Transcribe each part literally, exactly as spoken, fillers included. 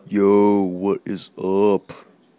Yo, what is up?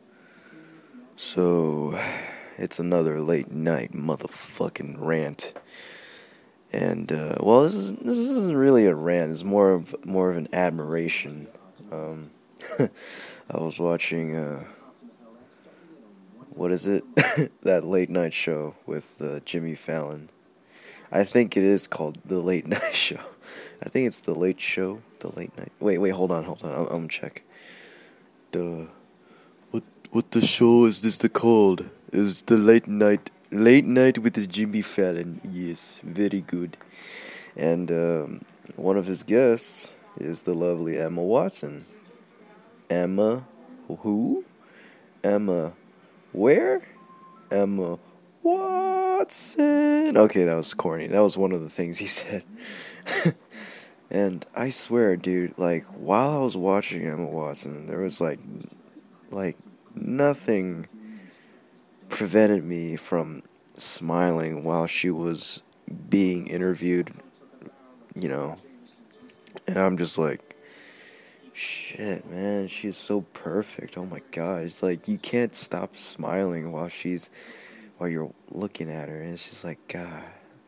So, it's another late night motherfucking rant. And uh, well, this is this isn't really a rant. It's more of more of an admiration. Um, I was watching uh, what is it? That late night show with uh, Jimmy Fallon. I think it is called the Late Night Show. I think it's the Late Show, the Late Night. Wait, wait, hold on, hold on. I'm, I'm gonna check. The What what the show is this the called? Is the late night late night with the Jimmy Fallon? Yes, very good. And um, one of his guests is the lovely Emma Watson. Emma who? Emma where? Emma Watson. Okay, that was corny. That was one of the things he said. And I swear, dude, like while I was watching Emma Watson, there was like like nothing prevented me from smiling while she was being interviewed, you know. And I'm just like, shit, man, she's so perfect. Oh my god. It's like you can't stop smiling while she's while you're looking at her, and it's just like, God.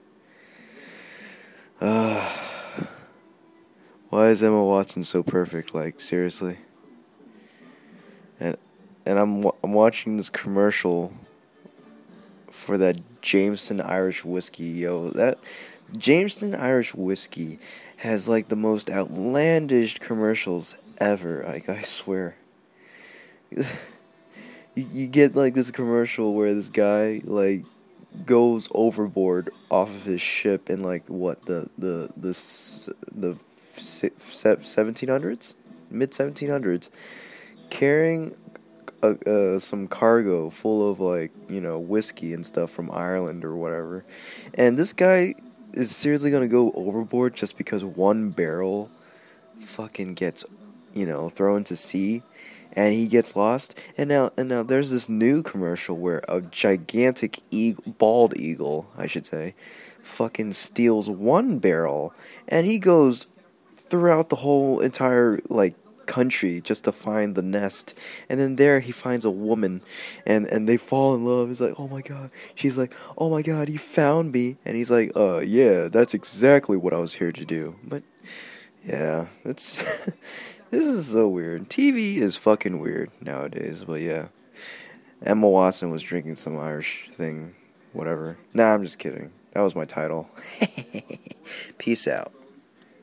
Uh, why is Emma Watson so perfect? Like, seriously? And and I'm I'm watching this commercial for that Jameson Irish whiskey, yo. That Jameson Irish whiskey has like the most outlandish commercials ever. Like, I swear. you, you get like this commercial where this guy like goes overboard off of his ship in like what the the the the seventeen hundreds, mid seventeen hundreds, carrying uh, uh, some cargo full of like, you know, whiskey and stuff from Ireland or whatever, and this guy is seriously gonna go overboard just because one barrel fucking gets, you know, thrown to sea, and he gets lost. And now and now there's this new commercial where a gigantic eagle, bald eagle, I should say, fucking steals one barrel, and he goes throughout the whole entire like country just to find the nest, and then there he finds a woman, and and they fall in love. He's like, oh my god. She's like, oh my god, you found me. And he's like, uh yeah, that's exactly what I was here to do. But yeah, it's this is so weird. TV is fucking weird nowadays. But yeah, Emma Watson was drinking some Irish thing, whatever. Nah, I'm just kidding. That was my title. Peace out.